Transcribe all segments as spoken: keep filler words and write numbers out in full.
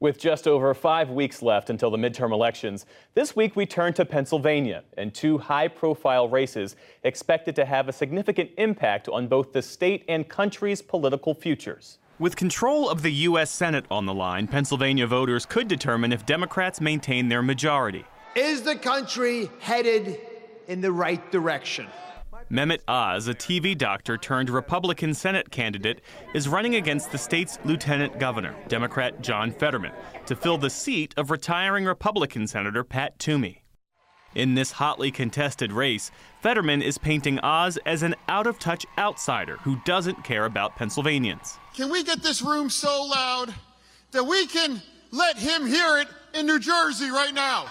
With just over five weeks left until the midterm elections, this week we turn to Pennsylvania and two high-profile races expected to have a significant impact on both the state and country's political futures. With control of the U S Senate on the line, Pennsylvania voters could determine if Democrats maintain their majority. Is the country headed in the right direction? Mehmet Oz, a T V doctor turned Republican Senate candidate, is running against the state's lieutenant governor, Democrat John Fetterman, to fill the seat of retiring Republican Senator Pat Toomey. In this hotly contested race, Fetterman is painting Oz as an out-of-touch outsider who doesn't care about Pennsylvanians. Can we get this room so loud that we can let him hear it in New Jersey right now?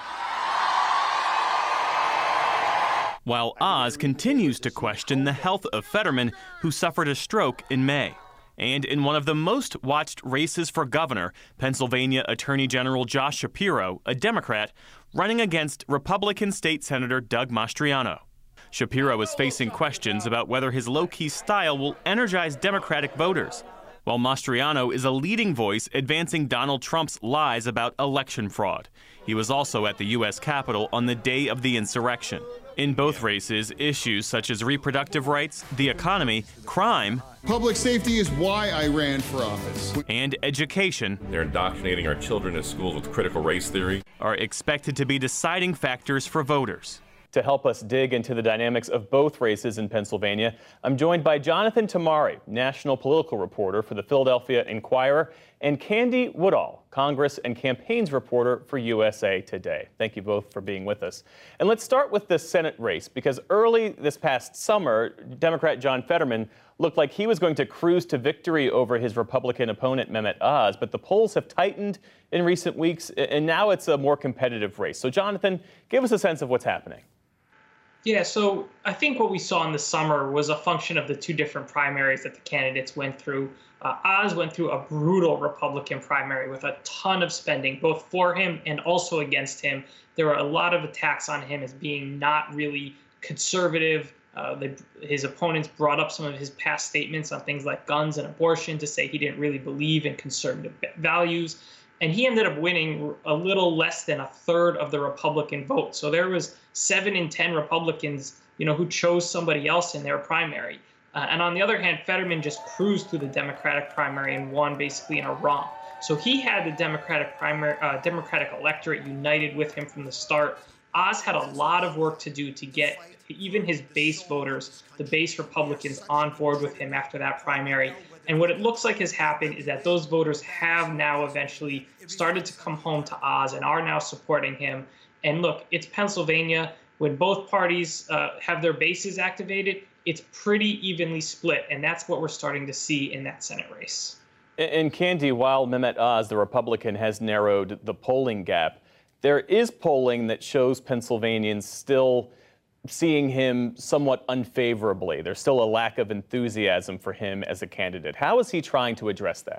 While Oz continues to question the health of Fetterman, who suffered a stroke in May. And in one of the most watched races for governor, Pennsylvania Attorney General Josh Shapiro, a Democrat, running against Republican State Senator Doug Mastriano. Shapiro is facing questions about whether his low-key style will energize Democratic voters, while Mastriano is a leading voice advancing Donald Trump's lies about election fraud. He was also at the U S Capitol on the day of the insurrection. In both races, issues such as reproductive rights, the economy, crime, Public safety is why I ran for office. And education. They're indoctrinating our children in schools with critical race theory. Are expected to be deciding factors for voters. To help us dig into the dynamics of both races in Pennsylvania, I'm joined by Jonathan Tamari, national political reporter for the Philadelphia Inquirer, and Candy Woodall, Congress and campaigns reporter for U S A Today. Thank you both for being with us. And let's start with the Senate race, because early this past summer, Democrat John Fetterman looked like he was going to cruise to victory over his Republican opponent, Mehmet Oz, but the polls have tightened in recent weeks, and now it's a more competitive race. So, Jonathan, give us a sense of what's happening. Yeah, so I think what we saw in the summer was a function of the two different primaries that the candidates went through. Uh, Oz went through a brutal Republican primary with a ton of spending, both for him and also against him. There were a lot of attacks on him as being not really conservative. Uh, the, his opponents brought up some of his past statements on things like guns and abortion to say he didn't really believe in conservative values. And he ended up winning a little less than a third of the Republican vote. So there was seven in ten Republicans, you know, who chose somebody else in their primary. Uh, and on the other hand, Fetterman just cruised through the Democratic primary and won basically in a romp. So he had the Democratic primary, uh, Democratic electorate united with him from the start. Oz had a lot of work to do to get even his base voters, the base Republicans, on board with him after that primary. And what it looks like has happened is that those voters have now eventually started to come home to Oz and are now supporting him. And look, it's Pennsylvania. When both parties uh, have their bases activated, it's pretty evenly split. And that's what we're starting to see in that Senate race. And Candy, while Mehmet Oz, the Republican, has narrowed the polling gap, there is polling that shows Pennsylvanians still seeing him somewhat unfavorably. There's still a lack of enthusiasm for him as a candidate. How is he trying to address that?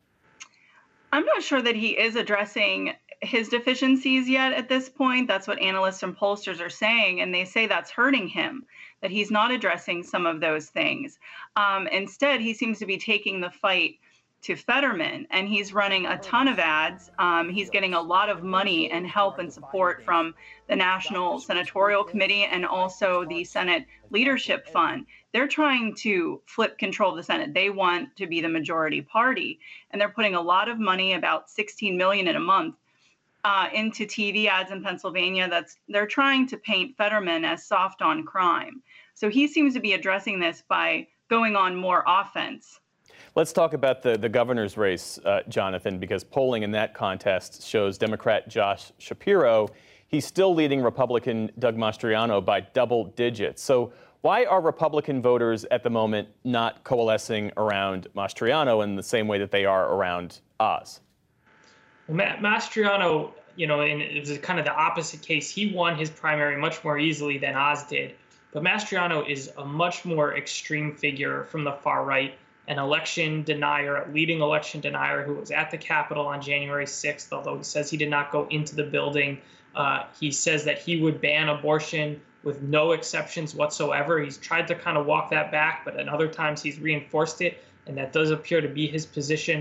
I'm not sure that he is addressing his deficiencies yet at this point. That's what analysts and pollsters are saying, and they say that's hurting him, that he's not addressing some of those things. Um, instead, he seems to be taking the fight to Fetterman, and he's running a ton of ads. Um, he's getting a lot of money and help and support from the National Senatorial Committee and also the Senate Leadership Fund. They're trying to flip control of the Senate. They want to be the majority party, and they're putting a lot of money, about sixteen million dollars in a month, uh, into T V ads in Pennsylvania. That's they're trying to paint Fetterman as soft on crime. So he seems to be addressing this by going on more offense. Let's talk about the, the governor's race, uh, Jonathan, because polling in that contest shows Democrat Josh Shapiro. He's still leading Republican Doug Mastriano by double digits. So why are Republican voters at the moment not coalescing around Mastriano in the same way that they are around Oz? Well, Ma- Mastriano, you know, and it was kind of the opposite case. He won his primary much more easily than Oz did. But Mastriano is a much more extreme figure from the far right. An election denier, a leading election denier who was at the Capitol on January sixth, although he says he did not go into the building. Uh, he says that he would ban abortion with no exceptions whatsoever. He's tried to kind of walk that back, but at other times he's reinforced it, and that does appear to be his position.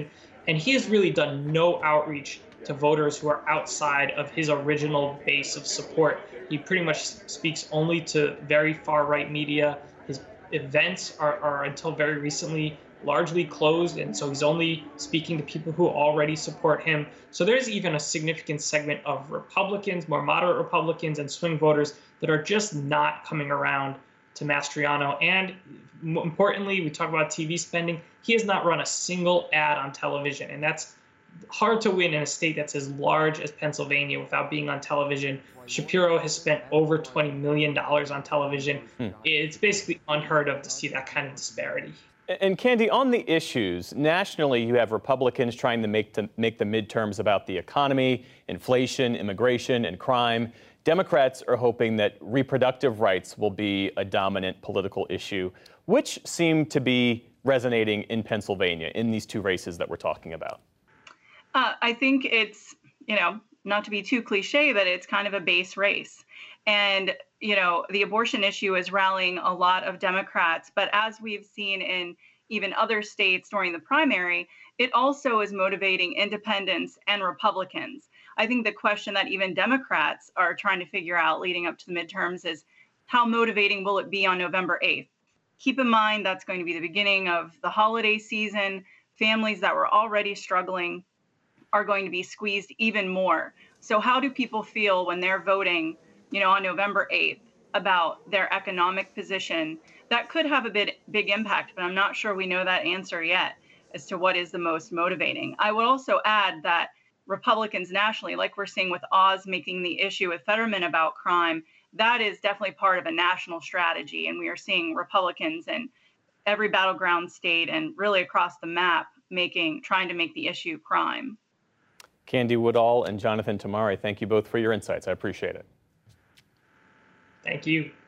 And he has really done no outreach to voters who are outside of his original base of support. He pretty much speaks only to very far-right media. His events are, are until very recently largely closed, and so he's only speaking to people who already support him. So there's even a significant segment of Republicans, more moderate Republicans and swing voters that are just not coming around to Mastriano. And importantly, we talk about T V spending. He has not run a single ad on television, and that's hard to win in a state that's as large as Pennsylvania without being on television. Shapiro has spent over twenty million dollars on television. Hmm. It's basically unheard of to see that kind of disparity. And Candy, on the issues, nationally you have Republicans trying to make, to make the midterms about the economy, inflation, immigration, and crime. Democrats are hoping that reproductive rights will be a dominant political issue. Which seem to be resonating in Pennsylvania in these two races that we're talking about? Uh, I think it's, you know, not to be too cliche, but it's kind of a base race. And, you know, the abortion issue is rallying a lot of Democrats. But as we've seen in even other states during the primary, it also is motivating independents and Republicans. I think the question that even Democrats are trying to figure out leading up to the midterms is how motivating will it be on November eighth? Keep in mind that's going to be the beginning of the holiday season. Families that were already struggling are going to be squeezed even more. So how do people feel when they're voting, you know, on November eighth about their economic position? That could have a bit big impact, but I'm not sure we know that answer yet as to what is the most motivating. I would also add that Republicans nationally, like we're seeing with Oz making the issue with Fetterman about crime, that is definitely part of a national strategy. And we are seeing Republicans in every battleground state and really across the map making, trying to make the issue crime. Candy Woodall and Jonathan Tamari, thank you both for your insights. I appreciate it. Thank you.